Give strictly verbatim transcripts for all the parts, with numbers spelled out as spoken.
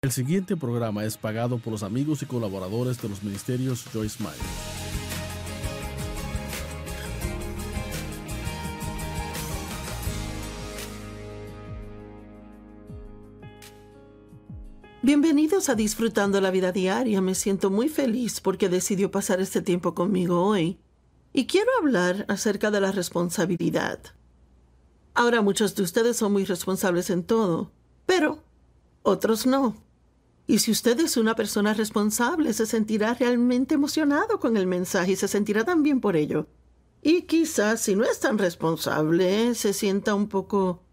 El siguiente programa es pagado por los amigos y colaboradores de los ministerios Joyce Meyer. Bienvenidos a Disfrutando la Vida Diaria. Me siento muy feliz porque decidió pasar este tiempo conmigo hoy. Y quiero hablar acerca de la responsabilidad. Ahora, muchos de ustedes son muy responsables en todo, pero otros no. Y si usted es una persona responsable, se sentirá realmente emocionado con el mensaje y se sentirá tan bien por ello. Y quizás, si no es tan responsable, se sienta un poco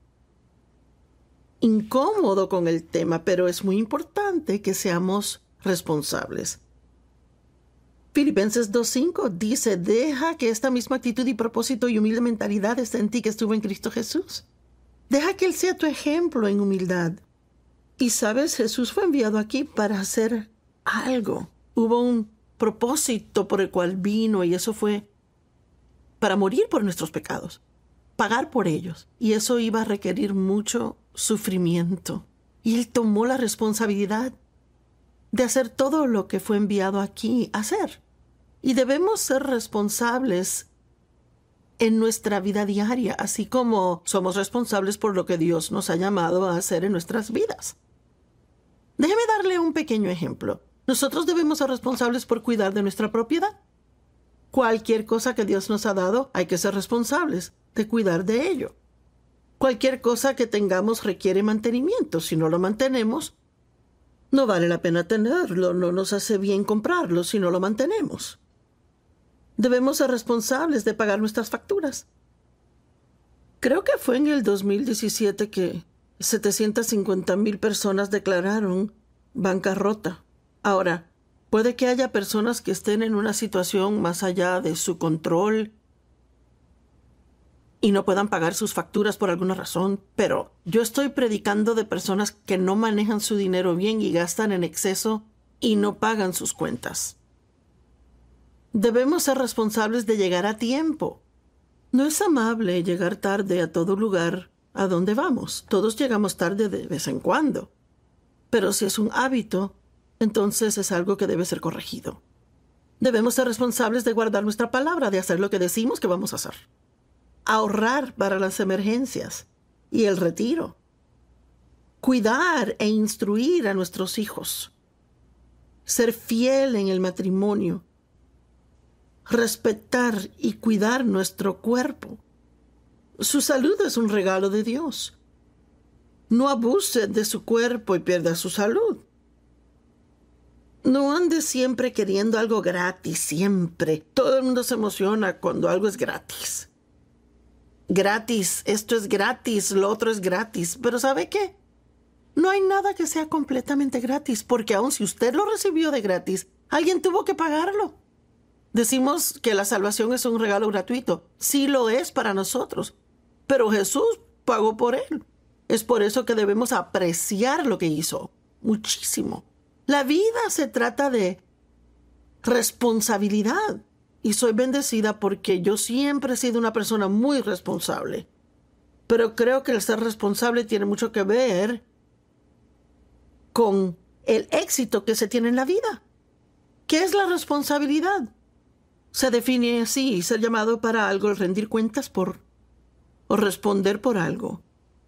incómodo con el tema, pero es muy importante que seamos responsables. Filipenses dos cinco dice, deja que esta misma actitud y propósito y humilde mentalidad esté en ti que estuvo en Cristo Jesús. Deja que Él sea tu ejemplo en humildad. Y sabes, Jesús fue enviado aquí para hacer algo. Hubo un propósito por el cual vino y eso fue para morir por nuestros pecados, pagar por ellos. Y eso iba a requerir mucho sufrimiento. Y Él tomó la responsabilidad de hacer todo lo que fue enviado aquí a hacer. Y debemos ser responsables en nuestra vida diaria, así como somos responsables por lo que Dios nos ha llamado a hacer en nuestras vidas. Déjeme darle un pequeño ejemplo. Nosotros debemos ser responsables por cuidar de nuestra propiedad. Cualquier cosa que Dios nos ha dado, hay que ser responsables de cuidar de ello. Cualquier cosa que tengamos requiere mantenimiento. Si no lo mantenemos, no vale la pena tenerlo. No nos hace bien comprarlo si no lo mantenemos. Debemos ser responsables de pagar nuestras facturas. Creo que fue en el dos mil diecisiete que setecientas cincuenta mil personas declararon bancarrota. Ahora, puede que haya personas que estén en una situación más allá de su control y no puedan pagar sus facturas por alguna razón, pero yo estoy predicando de personas que no manejan su dinero bien y gastan en exceso y no pagan sus cuentas. Debemos ser responsables de llegar a tiempo. No es amable llegar tarde a todo lugar a donde vamos. Todos llegamos tarde de vez en cuando. Pero si es un hábito, entonces es algo que debe ser corregido. Debemos ser responsables de guardar nuestra palabra, de hacer lo que decimos que vamos a hacer. Ahorrar para las emergencias y el retiro. Cuidar e instruir a nuestros hijos. Ser fiel en el matrimonio. Respetar y cuidar nuestro cuerpo. Su salud es un regalo de Dios. No abuse de su cuerpo y pierda su salud. No ande siempre queriendo algo gratis, siempre. Todo el mundo se emociona cuando algo es gratis. Gratis, esto es gratis, lo otro es gratis. Pero ¿sabe qué? No hay nada que sea completamente gratis, porque aun si usted lo recibió de gratis, alguien tuvo que pagarlo. Decimos que la salvación es un regalo gratuito. Sí lo es para nosotros. Pero Jesús pagó por él. Es por eso que debemos apreciar lo que hizo. Muchísimo. La vida se trata de responsabilidad. Y soy bendecida porque yo siempre he sido una persona muy responsable. Pero creo que el ser responsable tiene mucho que ver con el éxito que se tiene en la vida. ¿Qué es la responsabilidad? Se define así, ser llamado para algo, rendir cuentas por o responder por algo.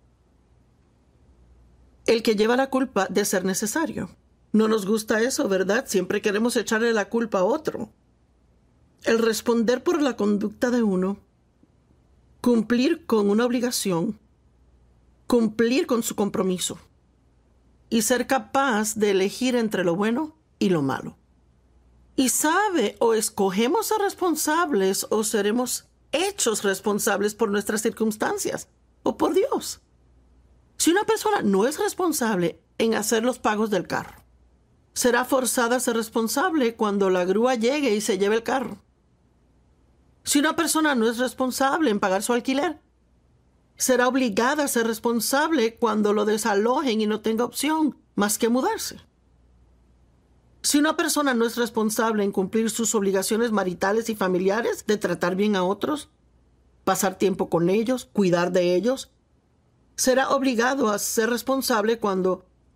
El que lleva la culpa de ser necesario. No nos gusta eso, ¿verdad? Siempre queremos echarle la culpa a otro. El responder por la conducta de uno, cumplir con una obligación, cumplir con su compromiso y ser capaz de elegir entre lo bueno y lo malo. Y sabe, o escogemos ser responsables o seremos hechos responsables por nuestras circunstancias o por Dios. Si una persona no es responsable en hacer los pagos del carro, será forzada a ser responsable cuando la grúa llegue y se lleve el carro. Si una persona no es responsable en pagar su alquiler, será obligada a ser responsable cuando lo desalojen y no tenga opción más que mudarse. Si una persona no es responsable en cumplir sus obligaciones maritales y familiares, de tratar bien a otros, pasar tiempo con ellos, cuidar de ellos, será obligado a ser responsable cuando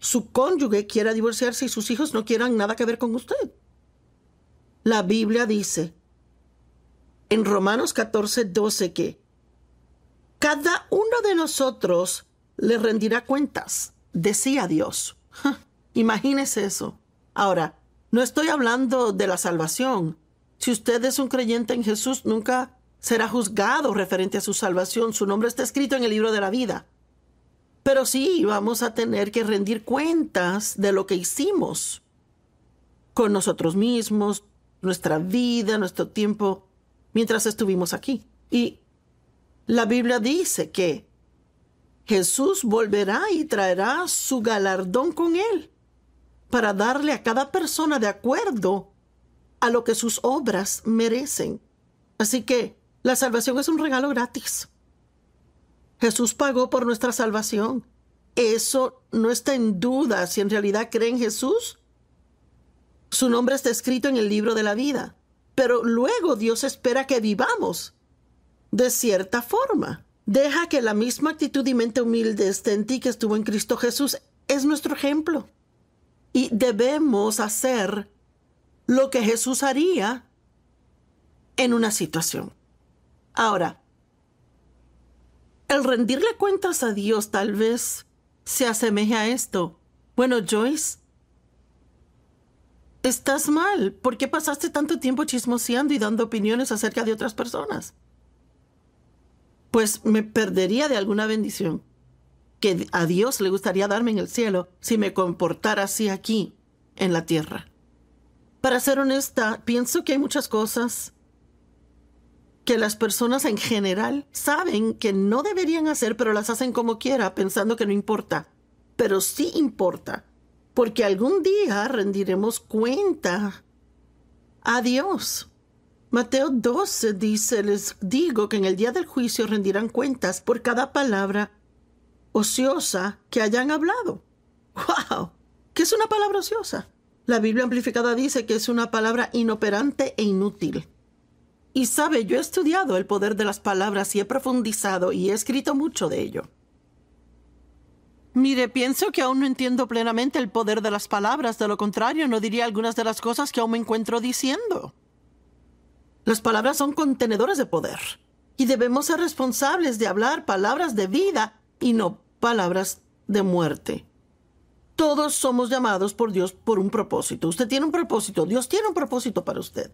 su cónyuge quiera divorciarse y sus hijos no quieran nada que ver con usted. La Biblia dice en Romanos catorce, doce que cada uno de nosotros le rendirá cuentas, decía Dios. Ja, imagínese eso. Ahora, no estoy hablando de la salvación. Si usted es un creyente en Jesús, nunca será juzgado referente a su salvación. Su nombre está escrito en el libro de la vida. Pero sí vamos a tener que rendir cuentas de lo que hicimos con nosotros mismos, nuestra vida, nuestro tiempo, mientras estuvimos aquí. Y la Biblia dice que Jesús volverá y traerá su galardón con él para darle a cada persona de acuerdo a lo que sus obras merecen. Así que la salvación es un regalo gratis. Jesús pagó por nuestra salvación. Eso no está en duda. Si en realidad cree en Jesús, su nombre está escrito en el libro de la vida. Pero luego Dios espera que vivamos de cierta forma. Deja que la misma actitud y mente humilde esté en ti que estuvo en Cristo Jesús. Es nuestro ejemplo. Y debemos hacer lo que Jesús haría en una situación. Ahora, el rendirle cuentas a Dios tal vez se asemeje a esto. Bueno, Joyce, estás mal. ¿Por qué pasaste tanto tiempo chismoseando y dando opiniones acerca de otras personas? Pues me perdería de alguna bendición que a Dios le gustaría darme en el cielo si me comportara así aquí, en la tierra. Para ser honesta, pienso que hay muchas cosas que las personas en general saben que no deberían hacer, pero las hacen como quiera, pensando que no importa. Pero sí importa, porque algún día rendiremos cuenta a Dios. Mateo doce dice, les digo que en el día del juicio rendirán cuentas por cada palabra ociosa que hayan hablado. ¡Wow! ¿Qué es una palabra ociosa? La Biblia amplificada dice que es una palabra inoperante e inútil. Y sabe, yo he estudiado el poder de las palabras y he profundizado y he escrito mucho de ello. Mire, pienso que aún no entiendo plenamente el poder de las palabras. De lo contrario, no diría algunas de las cosas que aún me encuentro diciendo. Las palabras son contenedores de poder y debemos ser responsables de hablar palabras de vida y no palabras de muerte. Todos somos llamados por Dios por un propósito. Usted tiene un propósito. Dios tiene un propósito para usted.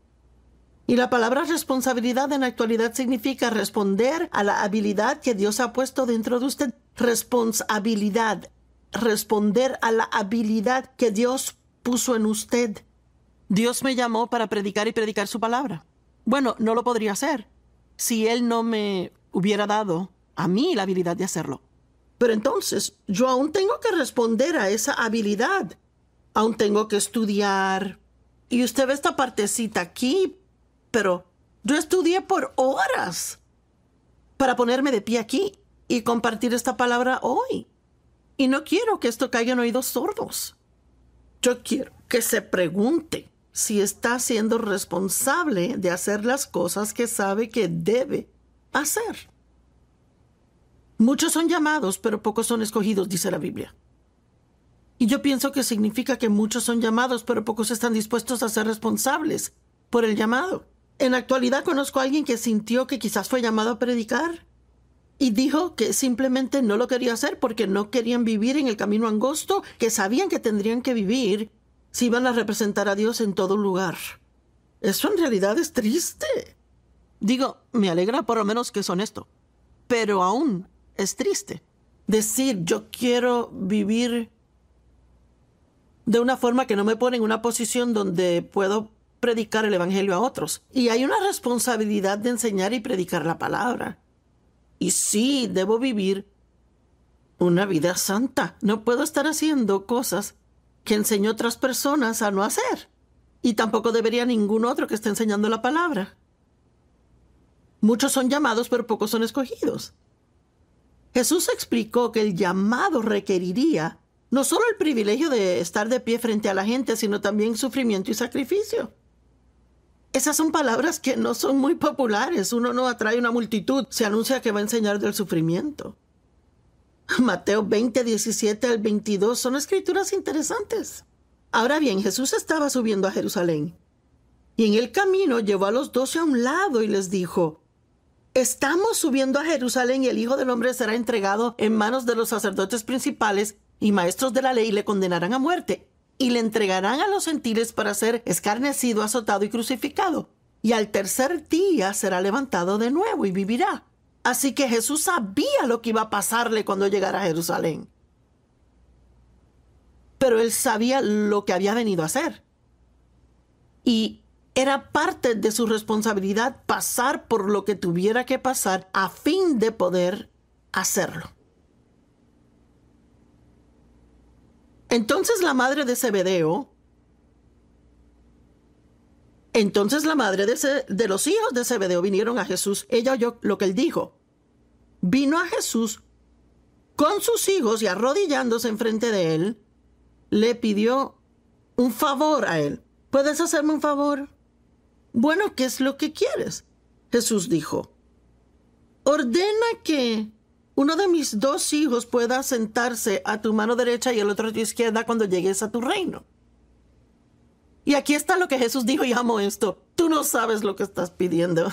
Y la palabra responsabilidad en la actualidad significa responder a la habilidad que Dios ha puesto dentro de usted. Responsabilidad. Responder a la habilidad que Dios puso en usted. Dios me llamó para predicar y predicar su palabra. Bueno, no lo podría hacer si Él no me hubiera dado a mí la habilidad de hacerlo. Pero entonces, yo aún tengo que responder a esa habilidad. Aún tengo que estudiar. Y usted ve esta partecita aquí, pero yo estudié por horas para ponerme de pie aquí y compartir esta palabra hoy. Y no quiero que esto caiga en oídos sordos. Yo quiero que se pregunte si está siendo responsable de hacer las cosas que sabe que debe hacer. Muchos son llamados, pero pocos son escogidos, dice la Biblia. Y yo pienso que significa que muchos son llamados, pero pocos están dispuestos a ser responsables por el llamado. En la actualidad conozco a alguien que sintió que quizás fue llamado a predicar y dijo que simplemente no lo quería hacer porque no querían vivir en el camino angosto que sabían que tendrían que vivir si iban a representar a Dios en todo lugar. Eso en realidad es triste. Digo, me alegra por lo menos que es honesto, pero aún es triste decir yo quiero vivir de una forma que no me pone en una posición donde puedo predicar el evangelio a otros. Y hay una responsabilidad de enseñar y predicar la palabra. Y sí, debo vivir una vida santa. No puedo estar haciendo cosas que enseño a otras personas a no hacer. Y tampoco debería ningún otro que esté enseñando la palabra. Muchos son llamados, pero pocos son escogidos. Jesús explicó que el llamado requeriría no solo el privilegio de estar de pie frente a la gente, sino también sufrimiento y sacrificio. Esas son palabras que no son muy populares. Uno no atrae una multitud. Se anuncia que va a enseñar del sufrimiento. Mateo veinte, diecisiete al veintidós son escrituras interesantes. Ahora bien, Jesús estaba subiendo a Jerusalén. Y en el camino llevó a los doce a un lado y les dijo: estamos subiendo a Jerusalén y el Hijo del Hombre será entregado en manos de los sacerdotes principales y maestros de la ley y le condenarán a muerte. Y le entregarán a los gentiles para ser escarnecido, azotado y crucificado. Y al tercer día será levantado de nuevo y vivirá. Así que Jesús sabía lo que iba a pasarle cuando llegara a Jerusalén. Pero él sabía lo que había venido a hacer. Y era parte de su responsabilidad pasar por lo que tuviera que pasar a fin de poder hacerlo. Entonces la madre de Zebedeo, entonces la madre de, Ce- de los hijos de Zebedeo vinieron a Jesús. Ella oyó lo que él dijo. Vino a Jesús con sus hijos y arrodillándose enfrente de él, le pidió un favor a él. ¿Puedes hacerme un favor? Bueno, ¿qué es lo que quieres? Jesús dijo: ordena que uno de mis dos hijos pueda sentarse a tu mano derecha y el otro a tu izquierda cuando llegues a tu reino. Y aquí está lo que Jesús dijo, y amo esto. Tú no sabes lo que estás pidiendo.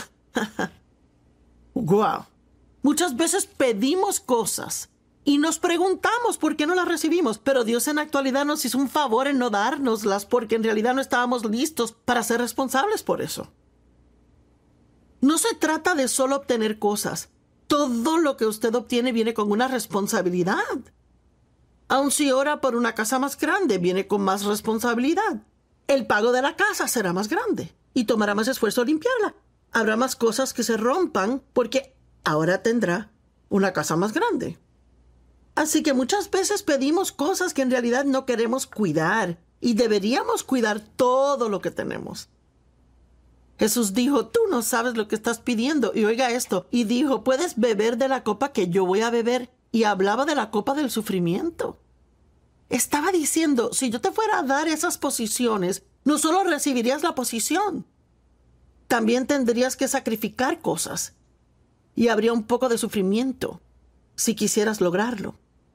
Wow. Muchas veces pedimos cosas y nos preguntamos por qué no las recibimos, pero Dios en la actualidad nos hizo un favor en no dárnoslas porque en realidad no estábamos listos para ser responsables por eso. No se trata de solo obtener cosas. Todo lo que usted obtiene viene con una responsabilidad. Aun si ora por una casa más grande, viene con más responsabilidad. El pago de la casa será más grande y tomará más esfuerzo limpiarla. Habrá más cosas que se rompan porque ahora tendrá una casa más grande. Así que muchas veces pedimos cosas que en realidad no queremos cuidar y deberíamos cuidar todo lo que tenemos. Jesús dijo: tú no sabes lo que estás pidiendo. Y oiga esto, y dijo: puedes beber de la copa que yo voy a beber. Y hablaba de la copa del sufrimiento. Estaba diciendo, si yo te fuera a dar esas posiciones, no solo recibirías la posición, también tendrías que sacrificar cosas. Y habría un poco de sufrimiento si quisieras lograrlo.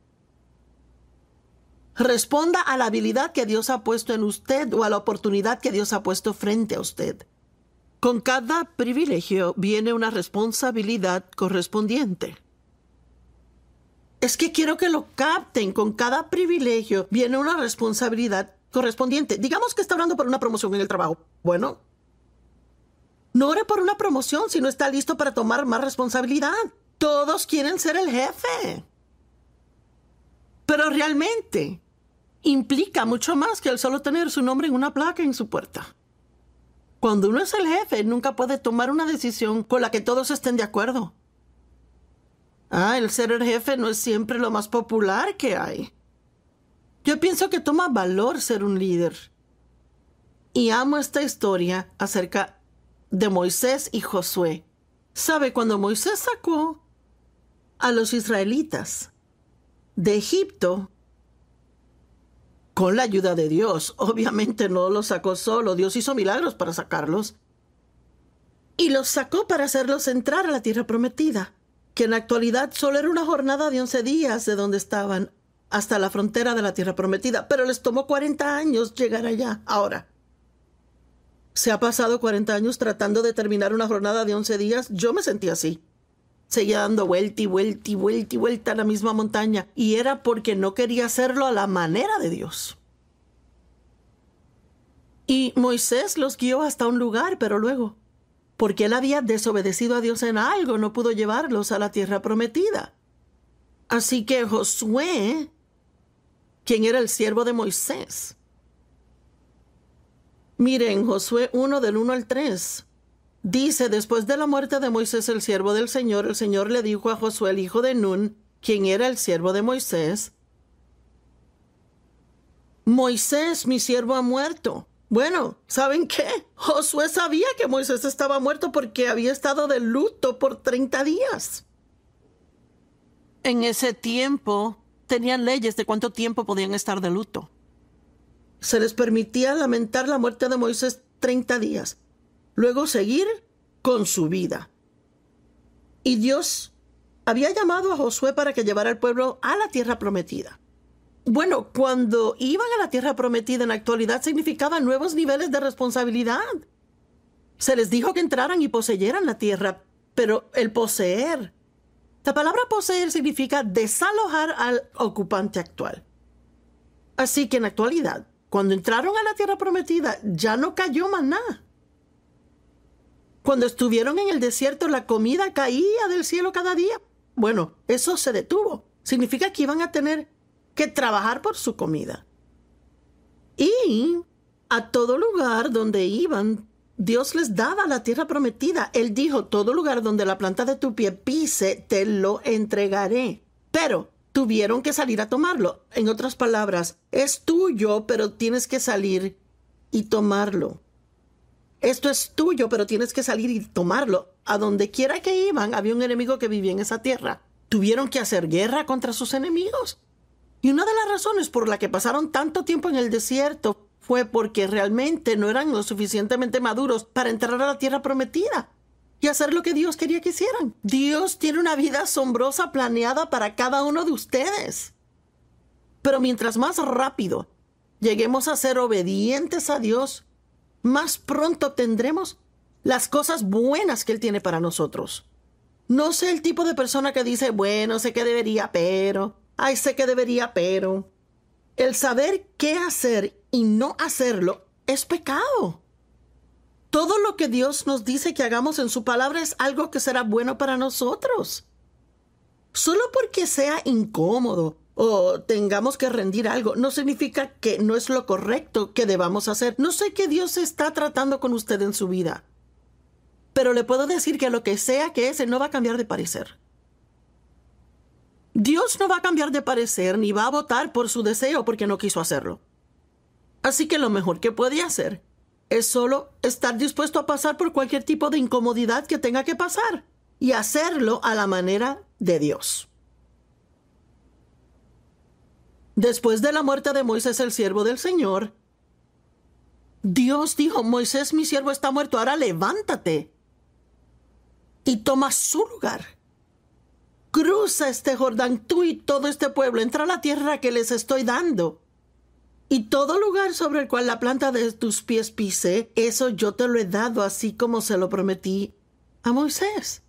Responda a la habilidad que Dios ha puesto en usted o a la oportunidad que Dios ha puesto frente a usted. Con cada privilegio viene una responsabilidad correspondiente. Es que quiero que lo capten. Con cada privilegio viene una responsabilidad correspondiente. Digamos que está orando por una promoción en el trabajo. Bueno, no ore por una promoción si no está listo para tomar más responsabilidad. Todos quieren ser el jefe. Pero realmente implica mucho más que el solo tener su nombre en una placa en su puerta. Cuando uno es el jefe, nunca puede tomar una decisión con la que todos estén de acuerdo. Ah, el ser el jefe no es siempre lo más popular que hay. Yo pienso que toma valor ser un líder. Y amo esta historia acerca de Moisés y Josué. ¿Sabe? Cuando Moisés sacó a los israelitas de Egipto, con la ayuda de Dios, obviamente no los sacó solo, Dios hizo milagros para sacarlos, y los sacó para hacerlos entrar a la tierra prometida, que en la actualidad solo era una jornada de once días de donde estaban hasta la frontera de la tierra prometida, pero les tomó cuarenta años llegar allá. Ahora, ¿se ha pasado cuarenta años tratando de terminar una jornada de once días? Yo me sentí así. Seguía dando vuelta y vuelta y vuelta y vuelta a la misma montaña. Y era porque no quería hacerlo a la manera de Dios. Y Moisés los guió hasta un lugar, pero luego, porque él había desobedecido a Dios en algo, no pudo llevarlos a la tierra prometida. Así que Josué, quien era el siervo de Moisés, miren, Josué uno del uno al tres. Dice, después de la muerte de Moisés, el siervo del Señor, el Señor le dijo a Josué, el hijo de Nun, quien era el siervo de Moisés: Moisés, mi siervo, ha muerto. Bueno, ¿saben qué? Josué sabía que Moisés estaba muerto porque había estado de luto por treinta días. En ese tiempo, tenían leyes de cuánto tiempo podían estar de luto. Se les permitía lamentar la muerte de Moisés treinta días. Luego seguir con su vida. Y Dios había llamado a Josué para que llevara al pueblo a la tierra prometida. Bueno, cuando iban a la tierra prometida en la actualidad significaba nuevos niveles de responsabilidad. Se les dijo que entraran y poseyeran la tierra, pero el poseer, la palabra poseer significa desalojar al ocupante actual. Así que en la actualidad, cuando entraron a la tierra prometida, ya no cayó maná. Cuando estuvieron en el desierto, la comida caía del cielo cada día. Bueno, eso se detuvo. Significa que iban a tener que trabajar por su comida. Y a todo lugar donde iban, Dios les daba la tierra prometida. Él dijo, todo lugar donde la planta de tu pie pise, te lo entregaré. Pero tuvieron que salir a tomarlo. En otras palabras, es tuyo, pero tienes que salir y tomarlo. Esto es tuyo, pero tienes que salir y tomarlo. A donde quiera que iban, había un enemigo que vivía en esa tierra. Tuvieron que hacer guerra contra sus enemigos. Y una de las razones por la que pasaron tanto tiempo en el desierto fue porque realmente no eran lo suficientemente maduros para entrar a la tierra prometida y hacer lo que Dios quería que hicieran. Dios tiene una vida asombrosa planeada para cada uno de ustedes. Pero mientras más rápido lleguemos a ser obedientes a Dios, más pronto tendremos las cosas buenas que Él tiene para nosotros. No sé el tipo de persona que dice, bueno, sé que debería, pero... Ay, sé que debería, pero... El saber qué hacer y no hacerlo es pecado. Todo lo que Dios nos dice que hagamos en su palabra es algo que será bueno para nosotros. Solo porque sea incómodo o tengamos que rendir algo, no significa que no es lo correcto que debamos hacer. No sé qué Dios está tratando con usted en su vida, pero le puedo decir que lo que sea que es, Él no va a cambiar de parecer. Dios no va a cambiar de parecer ni va a votar por su deseo porque no quiso hacerlo. Así que lo mejor que puede hacer es solo estar dispuesto a pasar por cualquier tipo de incomodidad que tenga que pasar y hacerlo a la manera de Dios. Después de la muerte de Moisés, el siervo del Señor, Dios dijo, Moisés, mi siervo está muerto, ahora levántate y toma su lugar. Cruza este Jordán, tú y todo este pueblo, entra a la tierra que les estoy dando. Y todo lugar sobre el cual la planta de tus pies pise, eso yo te lo he dado, así como se lo prometí a Moisés.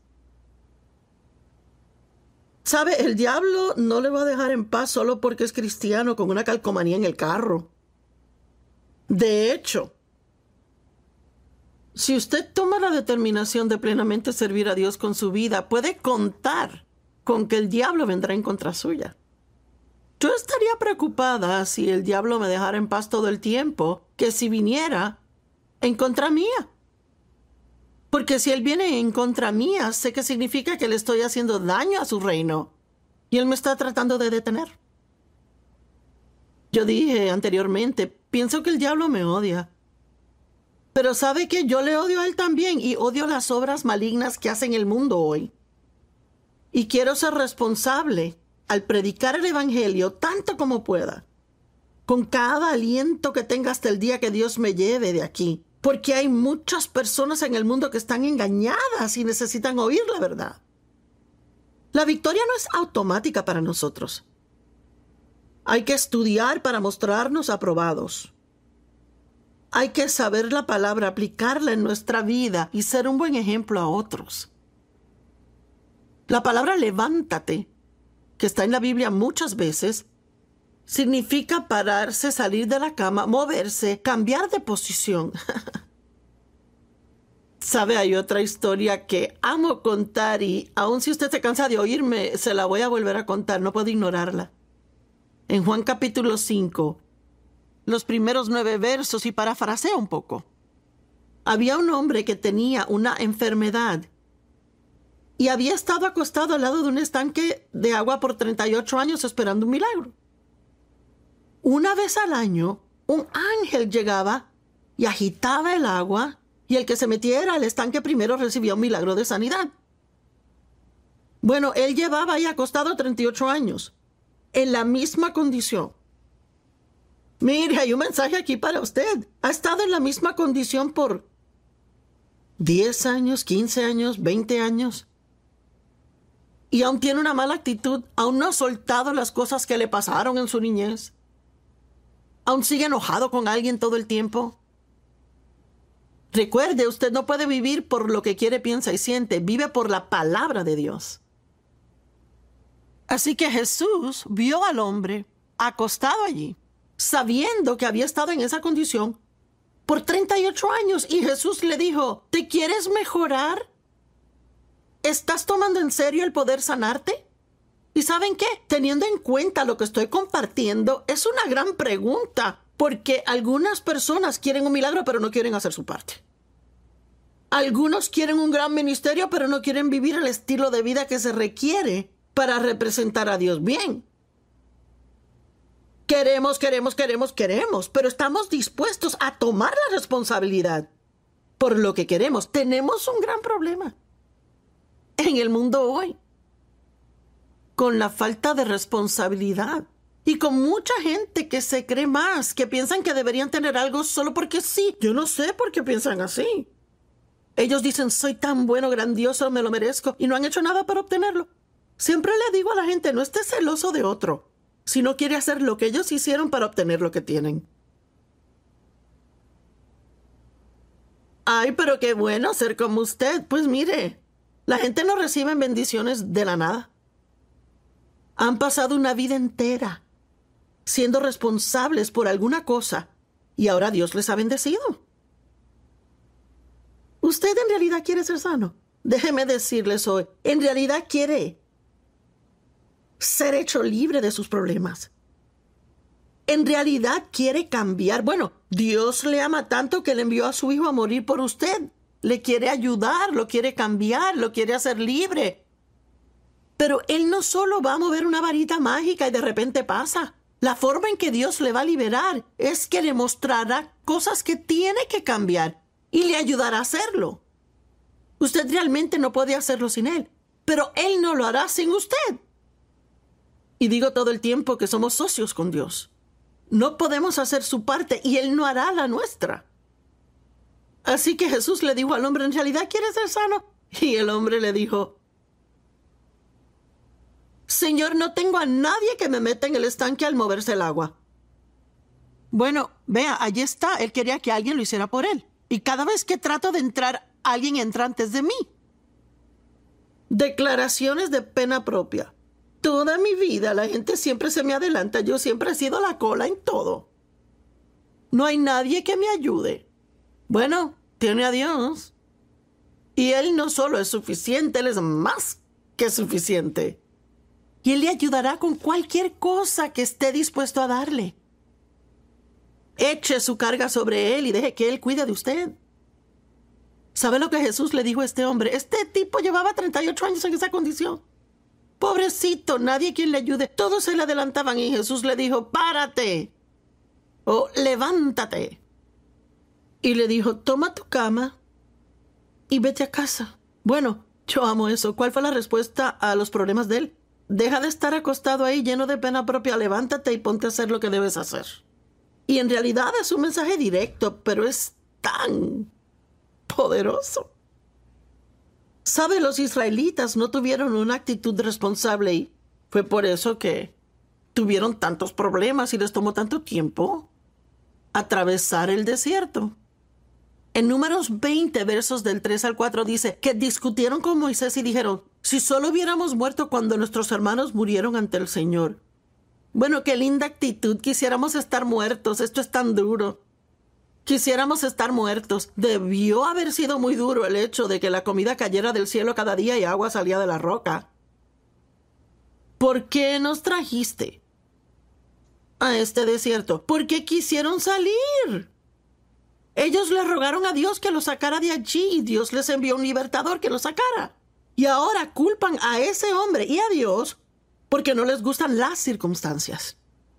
¿Sabe? El diablo no le va a dejar en paz solo porque es cristiano con una calcomanía en el carro. De hecho, si usted toma la determinación de plenamente servir a Dios con su vida, puede contar con que el diablo vendrá en contra suya. Yo estaría preocupada si el diablo me dejara en paz todo el tiempo, que si viniera en contra mía. Porque si él viene en contra mía, sé que significa que le estoy haciendo daño a su reino y él me está tratando de detener. Yo dije anteriormente, pienso que el diablo me odia. Pero sabe que yo le odio a él también y odio las obras malignas que hace en el mundo hoy. Y quiero ser responsable al predicar el evangelio tanto como pueda, con cada aliento que tenga hasta el día que Dios me lleve de aquí. Porque hay muchas personas en el mundo que están engañadas y necesitan oír la verdad. La victoria no es automática para nosotros. Hay que estudiar para mostrarnos aprobados. Hay que saber la palabra, aplicarla en nuestra vida y ser un buen ejemplo a otros. La palabra levántate, que está en la Biblia muchas veces, significa pararse, salir de la cama, moverse, cambiar de posición. ¿Sabe? Hay otra historia que amo contar y aun si usted se cansa de oírme, se la voy a volver a contar, no puedo ignorarla. En Juan capítulo cinco, los primeros nueve versos, y parafraseo un poco. Había un hombre que tenía una enfermedad y había estado acostado al lado de un estanque de agua por treinta y ocho años esperando un milagro. Una vez al año, un ángel llegaba y agitaba el agua, y el que se metiera al estanque primero recibía un milagro de sanidad. Bueno, él llevaba ahí acostado treinta y ocho años, en la misma condición. Mire, hay un mensaje aquí para usted. Ha estado en la misma condición por diez años, quince años, veinte años. y aún tiene una mala actitud, aún no ha soltado las cosas que le pasaron en su niñez, aún sigue enojado con alguien todo el tiempo. Recuerde, usted no puede vivir por lo que quiere, piensa y siente. Vive por la palabra de Dios. Así que Jesús vio al hombre acostado allí, sabiendo que había estado en esa condición por treinta y ocho años. Y Jesús le dijo, ¿te quieres mejorar? ¿Estás tomando en serio el poder sanarte? ¿Y saben qué? Teniendo en cuenta lo que estoy compartiendo, es una gran pregunta. Porque algunas personas quieren un milagro, pero no quieren hacer su parte. Algunos quieren un gran ministerio, pero no quieren vivir el estilo de vida que se requiere para representar a Dios bien. Queremos, queremos, queremos, queremos, pero estamos dispuestos a tomar la responsabilidad por lo que queremos. Tenemos un gran problema en el mundo hoy, con la falta de responsabilidad. Y con mucha gente que se cree más, que piensan que deberían tener algo solo porque sí. Yo no sé por qué piensan así. Ellos dicen, soy tan bueno, grandioso, me lo merezco, y no han hecho nada para obtenerlo. Siempre le digo a la gente, no esté celoso de otro, si no quiere hacer lo que ellos hicieron para obtener lo que tienen. Ay, pero qué bueno ser como usted. Pues mire, la gente no recibe bendiciones de la nada. Han pasado una vida entera siendo responsables por alguna cosa, y ahora Dios les ha bendecido. ¿Usted en realidad quiere ser sano? Déjeme decirles hoy, en realidad quiere ser hecho libre de sus problemas. En realidad quiere cambiar. Bueno, Dios le ama tanto que le envió a su hijo a morir por usted. Le quiere ayudar, lo quiere cambiar, lo quiere hacer libre. Pero Él no solo va a mover una varita mágica y de repente pasa. La forma en que Dios le va a liberar es que le mostrará cosas que tiene que cambiar y le ayudará a hacerlo. Usted realmente no puede hacerlo sin Él, pero Él no lo hará sin usted. Y digo todo el tiempo que somos socios con Dios. No podemos hacer su parte y Él no hará la nuestra. Así que Jesús le dijo al hombre, ¿en realidad quieres ser sano? Y el hombre le dijo, Señor, no tengo a nadie que me meta en el estanque al moverse el agua. Bueno, vea, allí está. Él quería que alguien lo hiciera por él. Y cada vez que trato de entrar, alguien entra antes de mí. Declaraciones de pena propia. Toda mi vida la gente siempre se me adelanta. Yo siempre he sido la cola en todo. No hay nadie que me ayude. Bueno, tiene a Dios. Y Él no solo es suficiente, Él es más que suficiente. Y Él le ayudará con cualquier cosa que esté dispuesto a darle. Eche su carga sobre Él y deje que Él cuide de usted. ¿Sabe lo que Jesús le dijo a este hombre? Este tipo llevaba treinta y ocho años en esa condición. Pobrecito, nadie quien le ayude. Todos se le adelantaban y Jesús le dijo, párate o levántate. Y le dijo, toma tu cama y vete a casa. Bueno, yo amo eso. ¿Cuál fue la respuesta a los problemas de él? Deja de estar acostado ahí lleno de pena propia, levántate y ponte a hacer lo que debes hacer. Y en realidad es un mensaje directo, pero es tan poderoso. ¿Sabe? Los israelitas no tuvieron una actitud responsable y fue por eso que tuvieron tantos problemas y les tomó tanto tiempo atravesar el desierto. En Números veinte, versos del tres al cuatro, dice que discutieron con Moisés y dijeron, si solo hubiéramos muerto cuando nuestros hermanos murieron ante el Señor. Bueno, qué linda actitud. Quisiéramos estar muertos. Esto es tan duro. Quisiéramos estar muertos. Debió haber sido muy duro el hecho de que la comida cayera del cielo cada día y agua salía de la roca. ¿Por qué nos trajiste a este desierto? ¿Por qué quisieron salir? Ellos le rogaron a Dios que los sacara de allí y Dios les envió un libertador que los sacara. Y ahora culpan a ese hombre y a Dios porque no les gustan las circunstancias.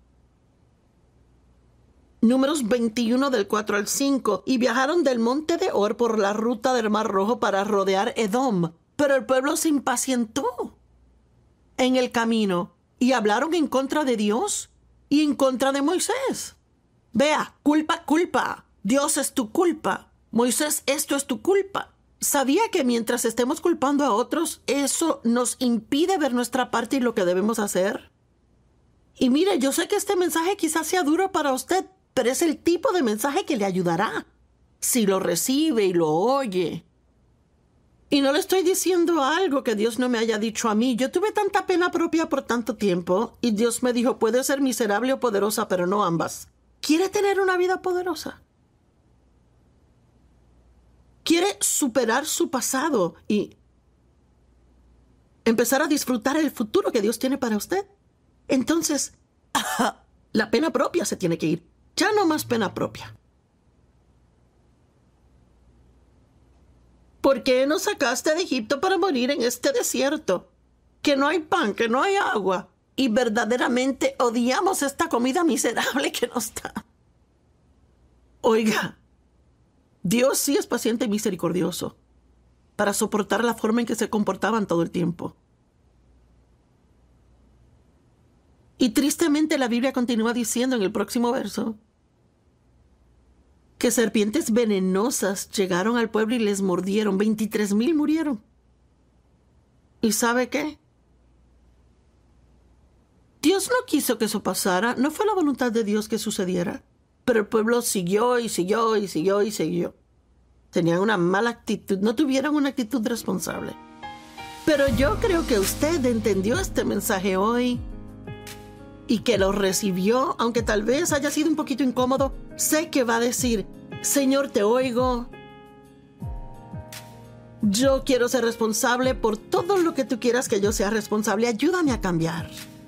Números veintiuno del cuatro al cinco. Y viajaron del monte de Hor por la ruta del Mar Rojo para rodear Edom. Pero el pueblo se impacientó en el camino y hablaron en contra de Dios y en contra de Moisés. Vea, culpa, culpa. Dios es tu culpa. Moisés, esto es tu culpa. ¿Sabía que mientras estemos culpando a otros, eso nos impide ver nuestra parte y lo que debemos hacer? Y mire, yo sé que este mensaje quizás sea duro para usted, pero es el tipo de mensaje que le ayudará si lo recibe y lo oye. Y no le estoy diciendo algo que Dios no me haya dicho a mí. Yo tuve tanta pena propia por tanto tiempo y Dios me dijo, puedes ser miserable o poderosa, pero no ambas. ¿Quiere tener una vida poderosa? ¿Quiere superar su pasado y empezar a disfrutar el futuro que Dios tiene para usted? Entonces, la pena propia se tiene que ir. Ya no más pena propia. ¿Por qué nos sacaste de Egipto para morir en este desierto? Que no hay pan, que no hay agua. Y verdaderamente odiamos esta comida miserable que nos da. Oiga, Dios sí es paciente y misericordioso para soportar la forma en que se comportaban todo el tiempo. Y tristemente la Biblia continúa diciendo en el próximo verso que serpientes venenosas llegaron al pueblo y les mordieron. veintitrés mil murieron. ¿Y sabe qué? Dios no quiso que eso pasara. No fue la voluntad de Dios que sucediera. Pero el pueblo siguió y siguió y siguió y siguió. Tenían una mala actitud. No tuvieron una actitud responsable. Pero yo creo que usted entendió este mensaje hoy y que lo recibió, aunque tal vez haya sido un poquito incómodo. Sé que va a decir, Señor, te oigo. Yo quiero ser responsable por todo lo que tú quieras que yo sea responsable. Ayúdame a cambiar.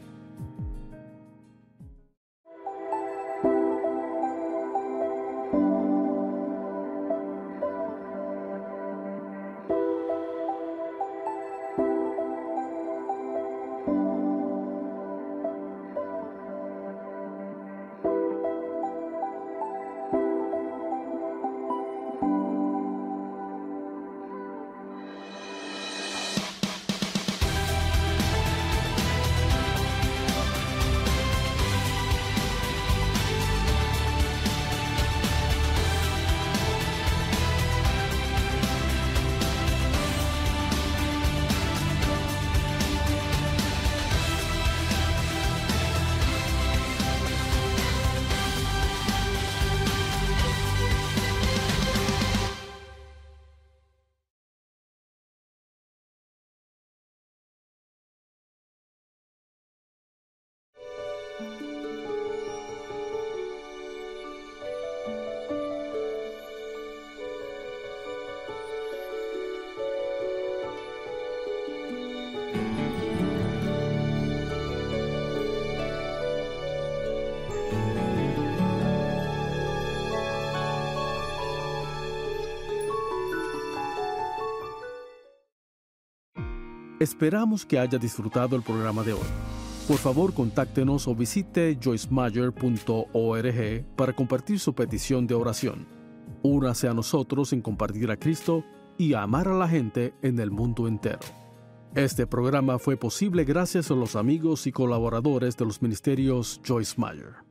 Esperamos que haya disfrutado el programa de hoy. Por favor, contáctenos o visite joyce meyer punto org para compartir su petición de oración. Únase a nosotros en compartir a Cristo y a amar a la gente en el mundo entero. Este programa fue posible gracias a los amigos y colaboradores de los ministerios Joyce Meyer.